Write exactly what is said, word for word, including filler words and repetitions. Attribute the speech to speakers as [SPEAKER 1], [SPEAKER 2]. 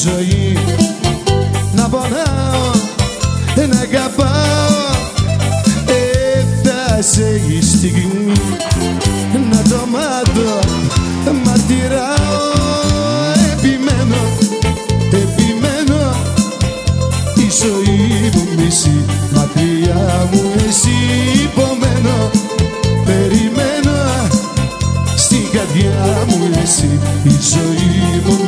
[SPEAKER 1] ζωή. Να πονάω, να αγαπάω, έφτασε η στιγμή να το μάθω, μαρτυράω. Επιμένω, επιμένω, η ζωή μου μισή, μακριά μου εσύ υπομένω. Περιμένω, στην καρδιά μου εσύ, η ζωή μου